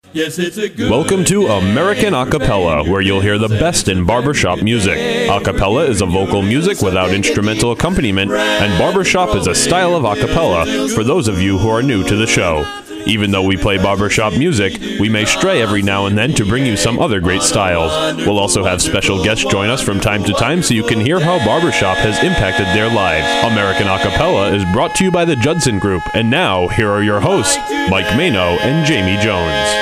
Yes, it's a good Welcome to American Acapella, where you'll hear the best in barbershop music. Acapella is a vocal music without instrumental accompaniment, and barbershop is a style of acapella for those of you who are new to the show. Even though we play barbershop music, we may stray every now and then to bring you some other great styles. We'll also have special guests join us from time to time so you can hear how barbershop has impacted their lives. American Acapella is brought to you by the Judson Group, and now, here are your hosts, Mike Mano and Jamie Jones.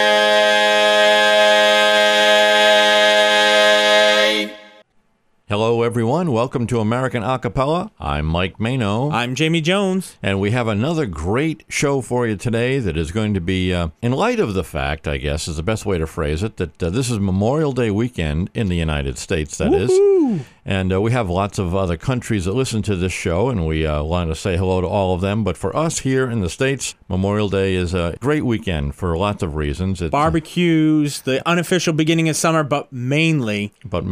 Hello, everyone. Welcome to American Acapella. I'm Mike Mano. I'm Jamie Jones. And we have another great show for you today that is going to be, in light of the fact, I guess, is the best way to phrase it, that this is Memorial Day weekend in the United States, that is. And we have lots of other countries that listen to this show, and we want to say hello to all of them. But for us here in the States, Memorial Day is a great weekend for lots of reasons. It's, barbecues, the unofficial beginning of summer, but mainly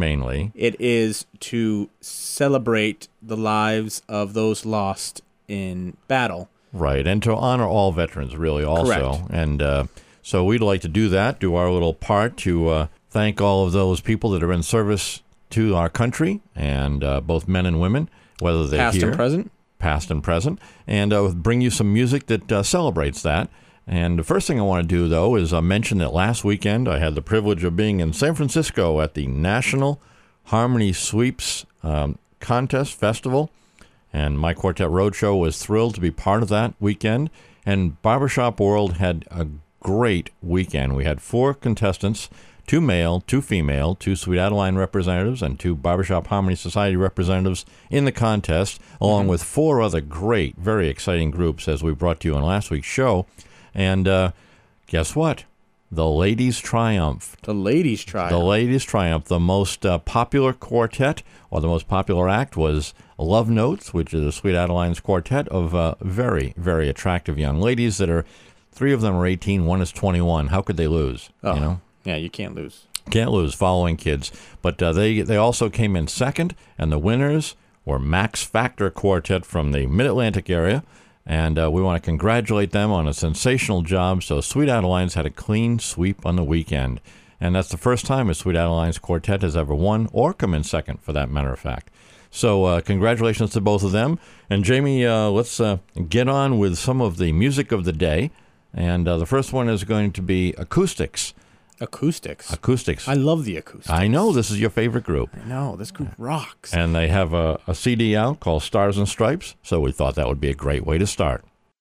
it is to celebrate the lives of those lost in battle. Right, and to honor all veterans, really, also. Correct. And so we'd like to do that, do our little part to thank all of those people that are in service to our country, and both men and women, whether they're Past here, and present, and bring you some music that celebrates that. And the first thing I want to do, though, is mention that last weekend I had the privilege of being in San Francisco at the National Harmony Sweeps Contest Festival, and my Quartet Roadshow was thrilled to be part of that weekend. And Barbershop World had a great weekend. We had 4 contestants, 2 male, 2 female, 2 Sweet Adeline representatives, and 2 Barbershop Harmony Society representatives in the contest, along with 4 other great, very exciting groups, as we brought to you on last week's show. And guess what? The Ladies Triumph. The Ladies Triumph. The Ladies Triumph. The most popular quartet, or the most popular act, was Love Notes, which is a Sweet Adeline's quartet of very, very attractive young ladies that are, 3 of them are 18, 1 is 21. How could they lose? Oh. You know? Yeah, you can't lose. Can't lose following kids. But they also came in second, and the winners were Max Factor Quartet from the Mid-Atlantic area. And we want to congratulate them on a sensational job. So Sweet Adelines had a clean sweep on the weekend. And that's the first time a Sweet Adelines Quartet has ever won, or come in second, for that matter of fact. So congratulations to both of them. And Jamie, let's get on with some of the music of the day. And the first one is going to be Acoustics. Acoustics. I love the Acoustics. I know, this is your favorite group. I know, this group rocks. And they have a CD out called Stars and Stripes, so we thought that would be a great way to start.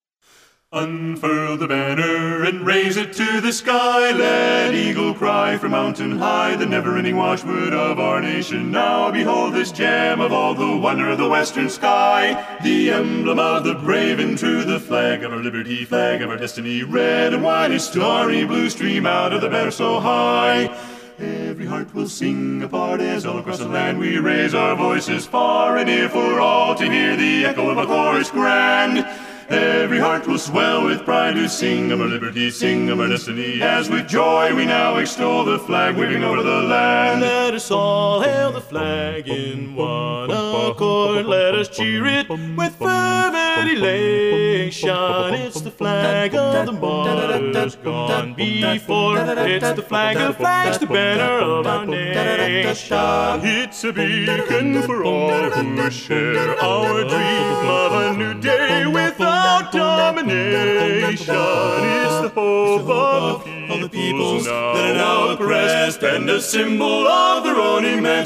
Unfurl the banner and raise it to the sky. Let eagle cry from mountain high, the never-ending watchword of our nation. Now behold this gem of all, the wonder of the western sky, the emblem of the brave and true, the flag of our liberty, flag of our destiny. Red and white and starry blue stream out of the banner so high. Every heart will sing a part as all across the land we raise our voices far and near for all to hear the echo of a chorus grand. Every heart will swell with pride to sing of our liberty, sing of our destiny, as with joy we now extol the flag waving over the land. Let us all hail the flag in one accord. Let us cheer it with fervent elation. It's the flag of the martyrs gone before. It's the flag of flags, the banner of our nation. It's a beacon for all who share our dream of a new day without domination. It's the hope of the peoples that are now oppressed, and a symbol of their own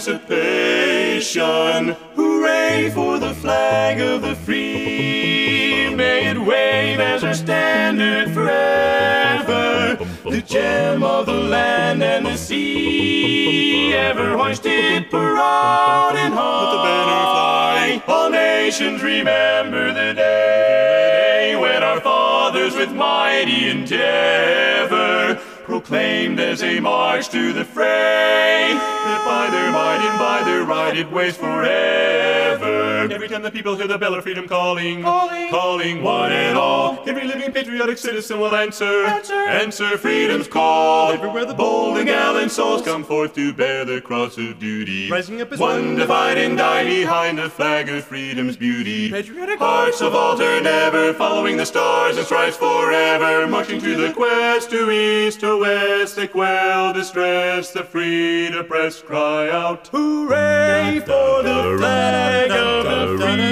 emancipation. Hooray for the flag of the free, may it wave as our standard forever, the gem of the land and the sea, ever hoisted proud and high. Let the banner fly. All nations remember the day when our fathers with mighty endeavor proclaimed as they marched to the fray that by their might and by their right it waits forever. Every time the people hear the bell of freedom calling one and all, every living patriotic citizen will answer freedom's call. Everywhere the bold and gallant souls come forth to bear the cross of duty, rising up as one to fight and die behind the flag of freedom's beauty. Patriotic hearts of altered ever, following the stars and stripes forever, marching to the quest to east or west. domestic well distressed, the freed oppressed cry out, hooray for the flag of the free.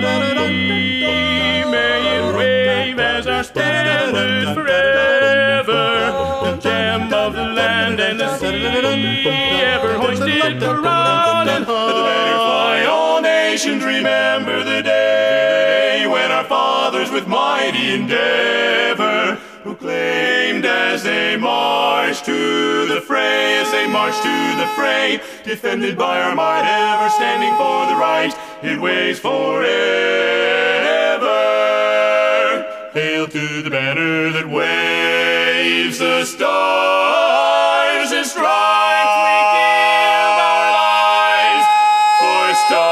May it wave as our standard forever, the gem of the land and the sea, ever hoisted proud and high. All nations remember the day when our fathers with mighty endeavor proclaimed as they marched to the fray, defended by our might, ever standing for the right, it waves forever. Hail to the banner that waves the stars and stripes, we give our lives for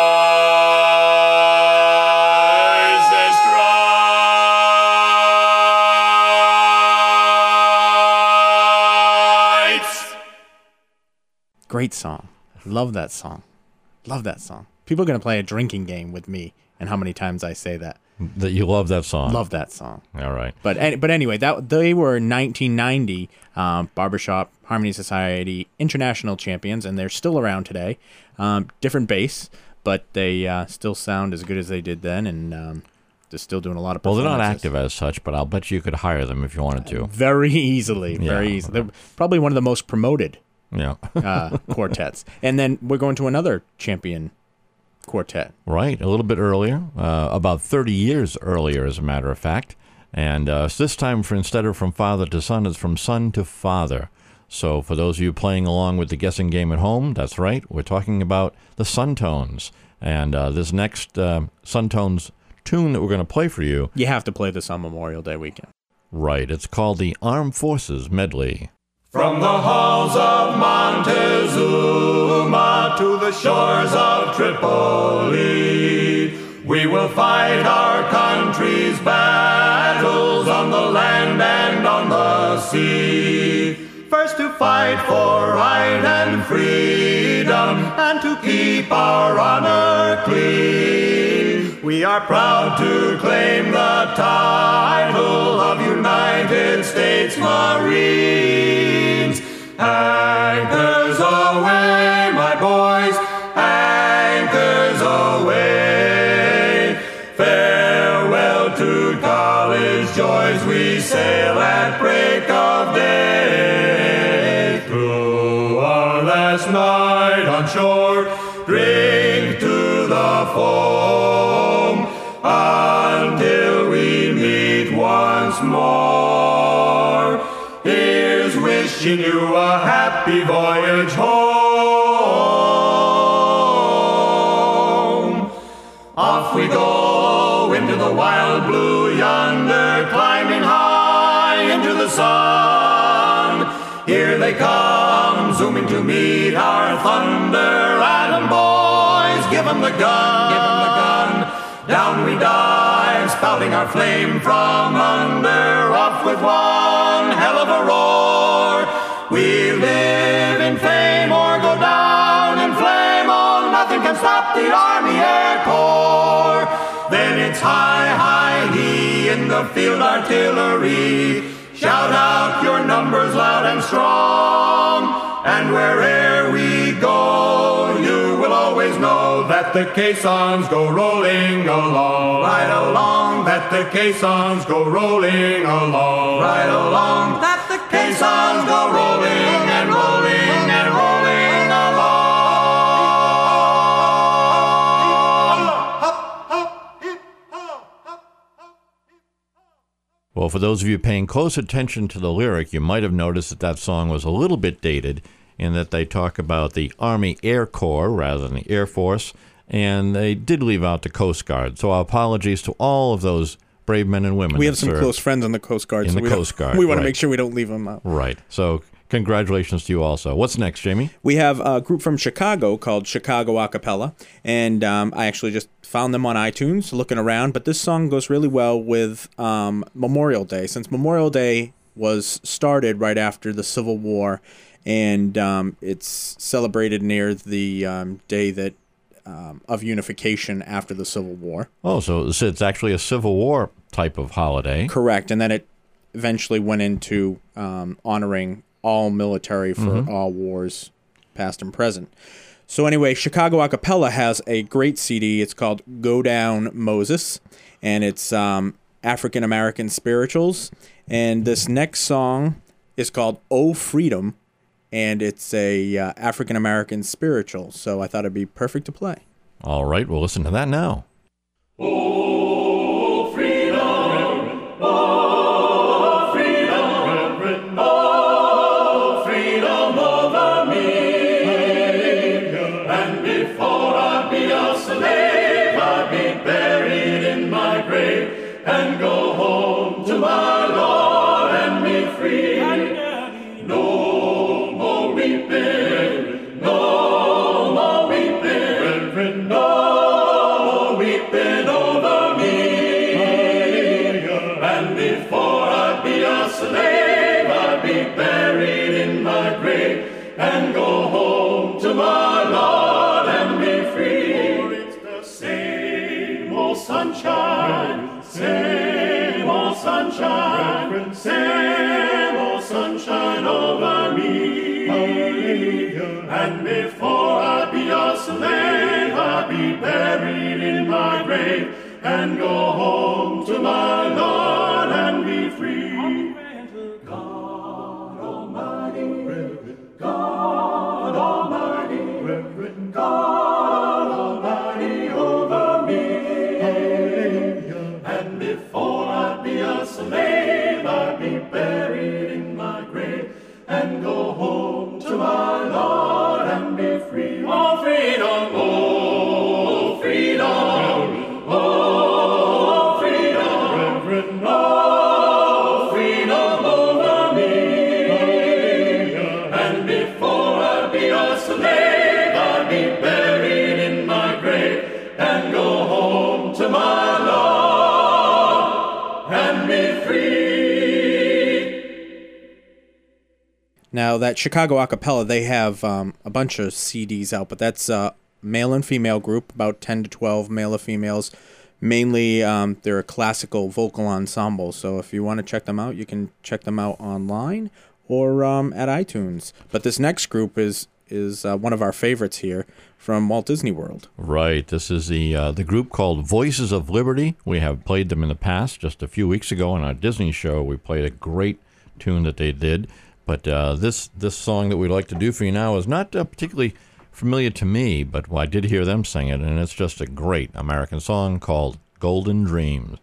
stars and stripes. Great song. Love that song. Love that song. People are going to play a drinking game with me and how many times I say that. That you love that song. Love that song. All right. But anyway, that they were 1990 Barbershop Harmony Society international champions, and they're still around today. Different bass, but they still sound as good as they did then, and they're still doing a lot of performances. Well, they're not active as such, but I'll bet you could hire them if you wanted to. Very easily. Very easily. They're probably one of the most promoted quartets. And then we're going to another champion quartet. Right, a little bit earlier, about 30 years earlier, as a matter of fact. And this time, instead of from father to son, it's from son to father. So for those of you playing along with the guessing game at home, that's right, we're talking about the Suntones. And this next Suntones tune that we're going to play for you... You have to play this on Memorial Day weekend. Right, it's called the Armed Forces Medley. From the halls of Montezuma to the shores of Tripoli, we will fight our country's battles on the land and on the sea. First to fight for right and freedom, and to keep our honor clean. We are proud to claim the title of United States Marines. Anchors away, my boys, anchors away. Farewell to college joys, we sail at break of day. Through our last night on shore, drink to the foam, until we meet once more. Here's wishing you a happy voyage home. Off we go into the wild blue yonder, climbing high into the sun. Here they come, zooming to meet our thunder. Atom boys, give 'em the gun, give 'em the gun. Down we dive, spouting our flame from under. Off with one hell of a roar. We live in fame or go down in flame. Oh, nothing can stop the Army Air Corps. Then it's high, high, he in the field artillery. Shout out your numbers loud and strong. And where'er we go, you will always know that the caissons go rolling along. Right along, that the caissons go rolling along. Right along, that the caissons go rolling and rolling and rolling along. Well, for those of you paying close attention to the lyric, you might have noticed that that song was a little bit dated in that they talk about the Army Air Corps rather than the Air Force, and they did leave out the Coast Guard. So our apologies to all of those brave men and women. We have some close friends on the Coast Guard. In the Coast Guard. We want to make sure we don't leave them out. Right. So congratulations to you also. What's next, Jamie? We have a group from Chicago called Chicago Acapella, and I actually just found them on iTunes looking around, but this song goes really well with Memorial Day, since Memorial Day was started right after the Civil War, and it's celebrated near the day that of unification after the Civil War. Oh, so it's actually a Civil War type of holiday. Correct, and then it eventually went into honoring all military for all wars, past and present. So anyway, Chicago Acapella has a great CD. It's called Go Down Moses, and it's African American spirituals. And this next song is called Oh Freedom, and it's a African American spiritual. So I thought it'd be perfect to play. All right, we'll listen to that now. Oh, freedom, oh, freedom, oh, freedom over me. And before I be a slave, I be buried in my grave and go home to my Lord and be free. No more weeping, no more weeping, no more weeping over me. And before I be a slave, I be buried in my grave and go home to my Lord and be free. For it's the same old sunshine, same old sunshine, same old sunshine over me. And before I be a slave, I be buried in my grave and go home to my Lord and be free. God Almighty, God Almighty, God Almighty over me. And before I be a slave, I be buried in my grave and go home to my Lord and be free. Oh, freedom, oh, freedom, oh, freedom, oh, freedom over me. And before I be a slave, I be buried in my grave and go home to my Lord and be free. Now, that Chicago Acapella, they have a bunch of CDs out, but that's male and female group, about 10 to 12 male or females. Mainly, they're a classical vocal ensemble, so if you want to check them out, you can check them out online or at iTunes. But this next group is one of our favorites here from Walt Disney World. Right. This is the group called Voices of Liberty. We have played them in the past. Just a few weeks ago on our Disney show, we played a great tune that they did. But this song that we'd like to do for you now is not particularly familiar to me, but I did hear them sing it, and it's just a great American song called Golden Dreams.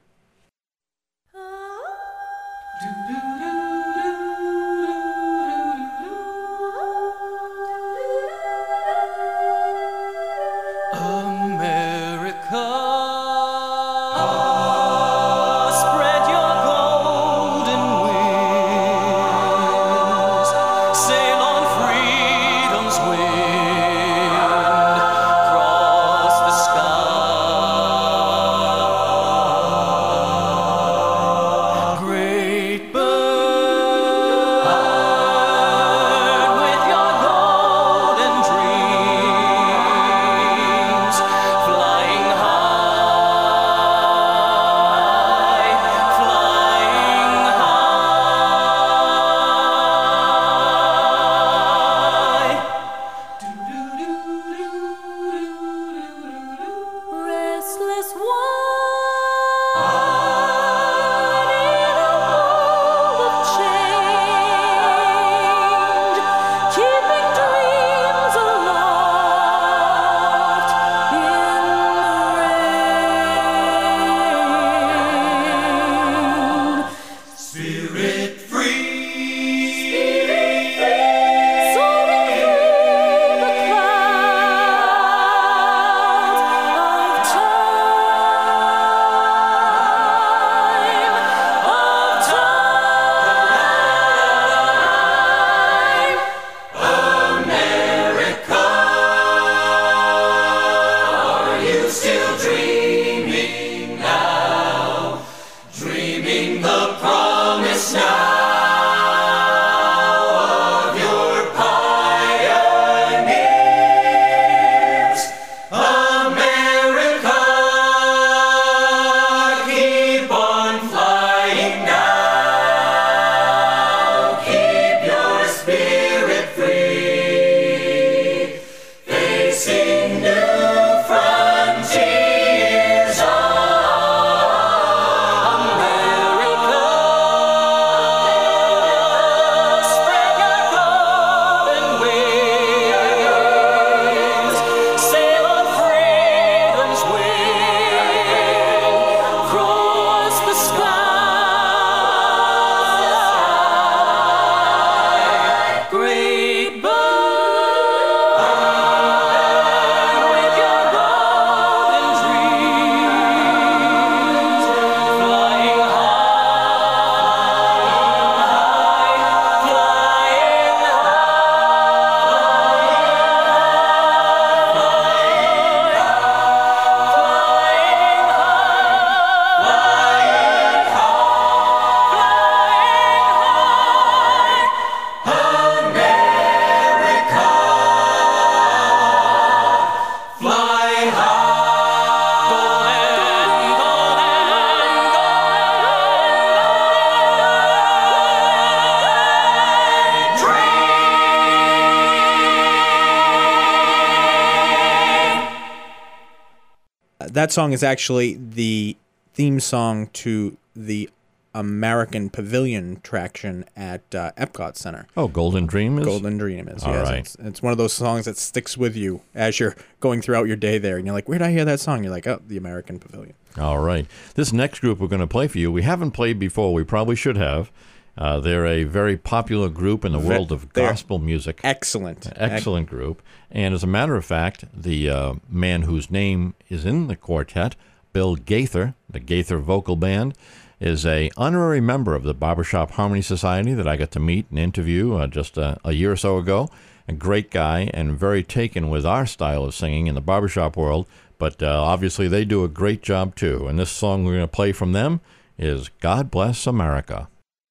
that song is actually the theme song to the American Pavilion attraction at Epcot Center. Oh, Golden Dream is? Golden Dream is, All yes. right. It's one of those songs that sticks with you as you're going throughout your day there. And you're like, where did I hear that song? You're like, oh, the American Pavilion. All right. This next group we're going to play for you, we haven't played before. We probably should have. They're a very popular group in the world of gospel music. Excellent. Excellent group. And as a matter of fact, the man whose name is in the quartet, Bill Gaither, the Gaither Vocal Band, is a honorary member of the Barbershop Harmony Society that I got to meet and interview just a year or so ago. A great guy and very taken with our style of singing in the barbershop world, but obviously they do a great job too. And this song we're going to play from them is God Bless America.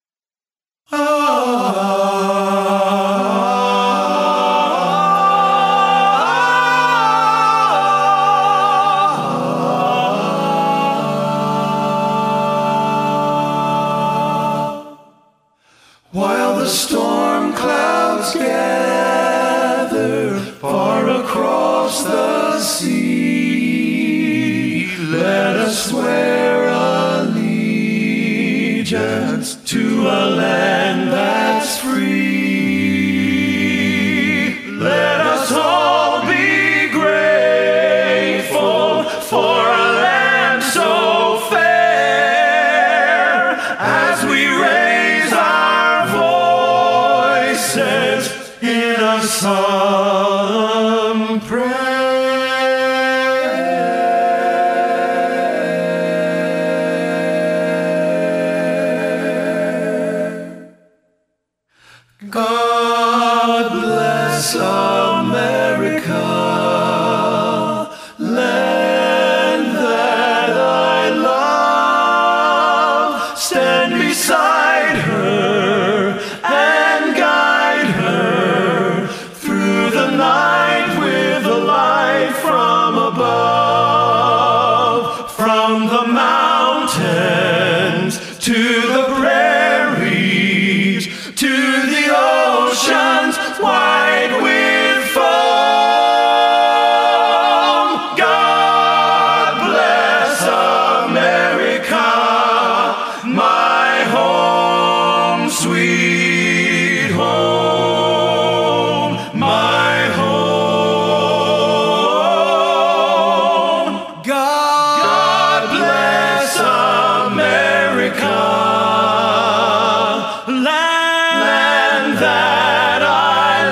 While the storm clouds gather far across the sea, let us swear allegiance to a land that's free. Let us all be grateful for a land so fair as we raise our voices in a solemn prayer. God bless America, land that I love. Stand beside her and guide her through the night with the light from above. From the mountains to the prairies to the oceans wide with foam. God bless America, my home, sweet home, my home. God bless America, land that I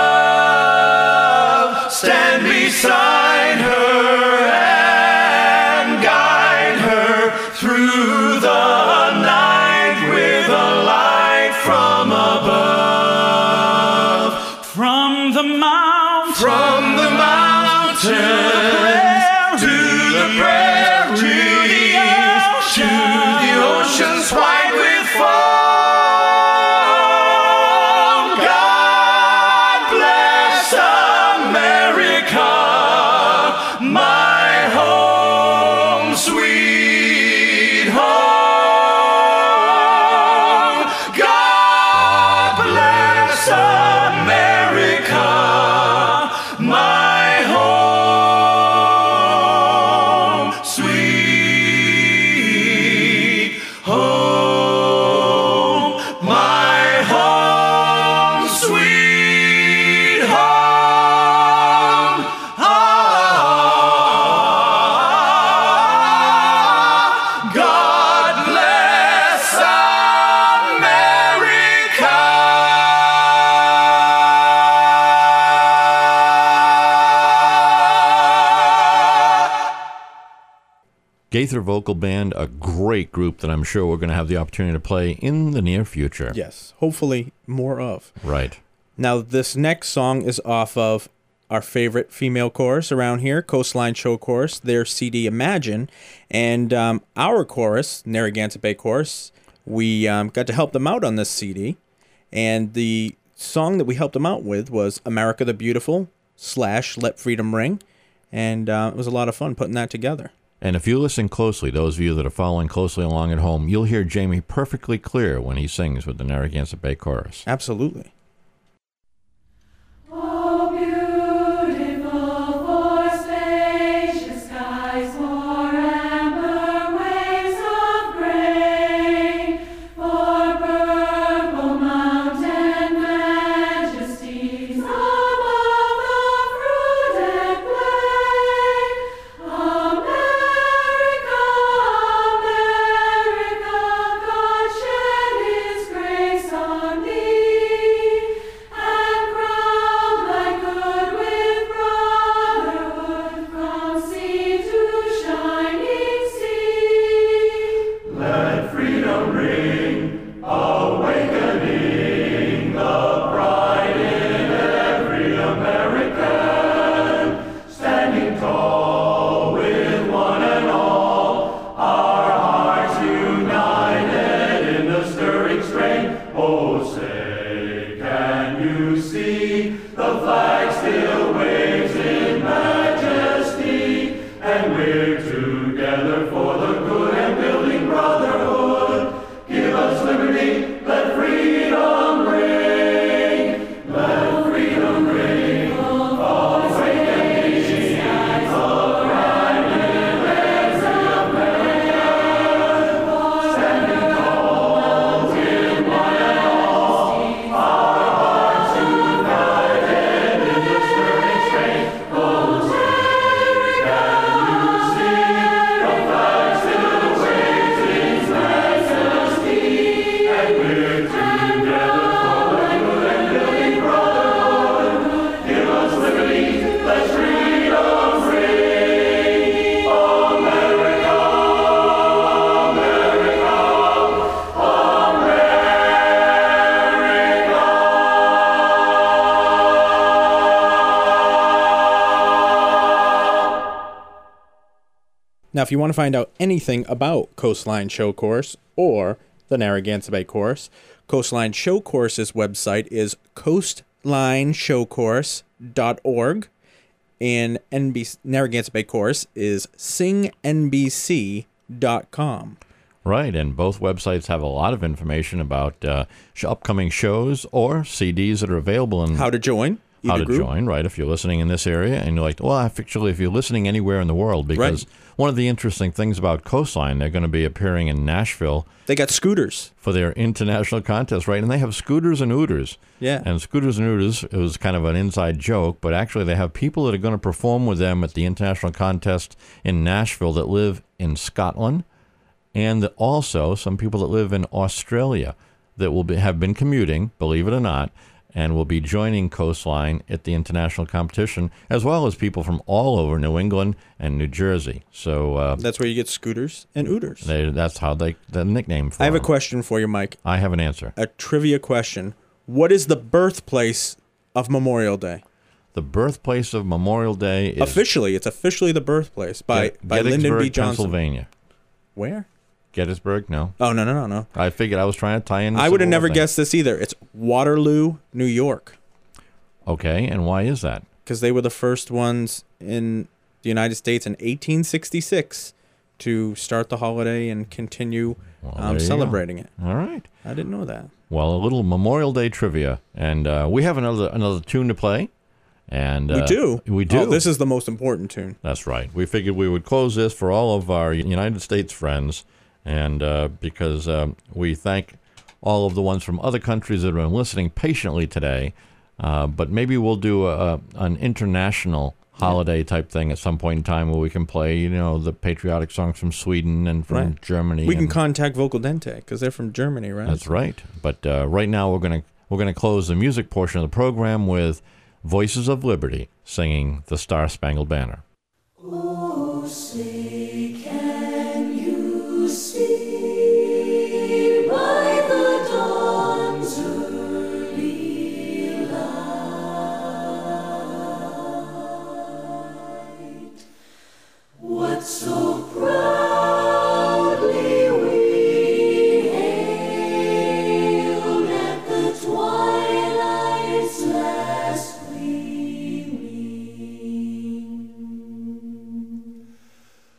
love. Stand beside her and guide her through the night with a light from above. From the mountains to the prairies, to the oceans white with foam. God bless America, my home, sweet home. God bless America, my home, sweet home, my home, sweet home. God bless America. Gaither Vocal Band, a great group that I'm sure we're going to have the opportunity to play in the near future. Yes, hopefully more of. Right. Now, this next song is off of our favorite female chorus around here, Coastline Show Chorus, their CD Imagine. And our chorus, Narragansett Bay Chorus, we got to help them out on this CD. And the song that we helped them out with was America the Beautiful / Let Freedom Ring. And it was a lot of fun putting that together. And if you listen closely, those of you that are following closely along at home, you'll hear Jamie perfectly clear when he sings with the Narragansett Bay Chorus. Absolutely. Oh, beautiful for spacious skies, you see? The flag still waves in majesty, and we're together for the good and building brotherhood. Give us liberty, let freedom reign, let freedom reign. Awaken nations of pride in every American, standing tall in one and all, our hearts united in the stirring strength. Oh, take can you see? The flag still waves its majesty, and we're together for the good and building brotherhood. Give us liberty, let freedom reign. America, America, America. Now, if you want to find out anything about Coastline Show Course or the Narragansett Bay Chorus, Coastline Show Course's website is coastlineshowcourse.org, and Narragansett Bay Chorus is singnbc.com. Right, and both websites have a lot of information about upcoming shows or CDs that are available and How to join how either to group. join, right, if you're listening in this area. And you're like, well, actually, if you're listening anywhere in the world, because one of the interesting things about Coastline, they're going to be appearing in Nashville They got scooters. for their international contest, right? And they have Scooters and Ooters. Yeah. And Scooters and Ooters, it was kind of an inside joke, but actually they have people that are going to perform with them at the international contest in Nashville that live in Scotland, and also some people that live in Australia that have been commuting, believe it or not, and will be joining Coastline at the international competition, as well as people from all over New England and New Jersey. So That's where you get scooters and ooters. that's how the nickname for I have a them. question for you, Mike. I have an answer. A trivia question. What is the birthplace of Memorial Day? The birthplace of Memorial Day is Officially, it's officially the birthplace by Lyndon Gettysburg, B. Johnson. Pennsylvania. Where? Gettysburg? No. Oh, no. I figured I was trying to tie in. the I would have Civil never War thing. guessed this either. It's Waterloo, New York, Okay, and why is that? because they were the first ones in the United States in 1866 to start the holiday and continue there you celebrating it. All right. I didn't know that. Well, a little Memorial Day trivia, and we have another tune to play. And We do. We do. Oh, this is the most important tune. That's right. We figured we would close this for all of our United States friends, and because we thank all of the ones from other countries that have been listening patiently today. But maybe we'll do an international holiday type thing at some point in time where we can play, the patriotic songs from Sweden and from Right. Germany. We can and- contact Vocal Dente because they're from Germany, right? That's right. But right now we're gonna close the music portion of the program with Voices of Liberty singing the Star Spangled Banner. Oh, say, can you see by the dawn's early light what so proudly we hailed at the twilight's last gleaming?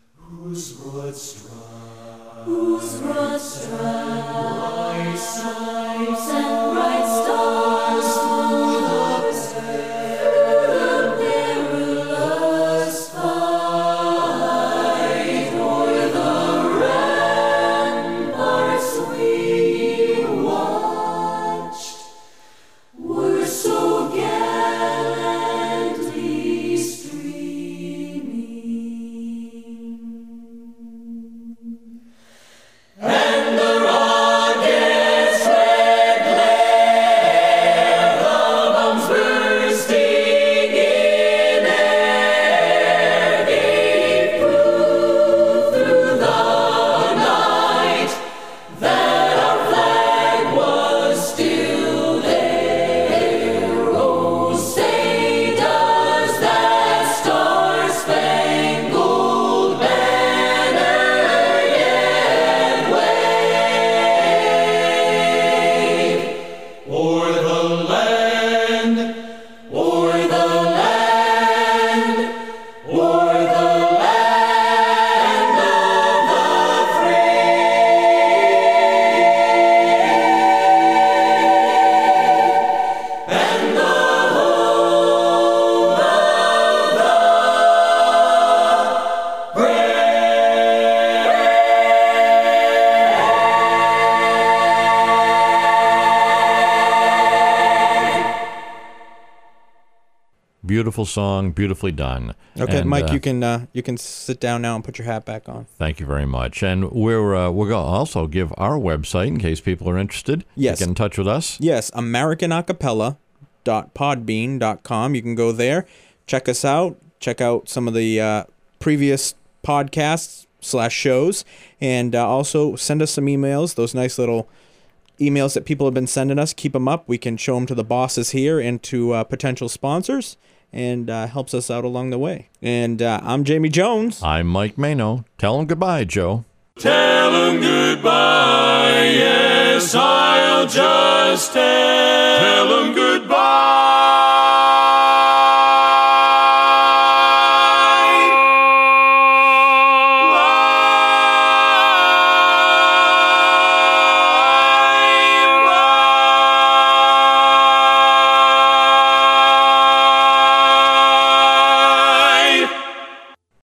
Beautiful song, beautifully done. Okay, And, Mike, you can sit down now and put your hat back on. Thank you very much. And we're going to also give our website in case people are interested. Yes. Get in touch with us. Yes, AmericanAcapella.podbean.com. You can go there, check us out, check out some of the previous podcasts / shows, and also send us some emails, those nice little emails that people have been sending us. Keep them up. We can show them to the bosses here and to potential sponsors, and helps us out along the way. And I'm Jamie Jones. I'm Mike Mano. Tell them goodbye, Joe. Tell 'em goodbye, yes, I'll just tell 'em goodbye.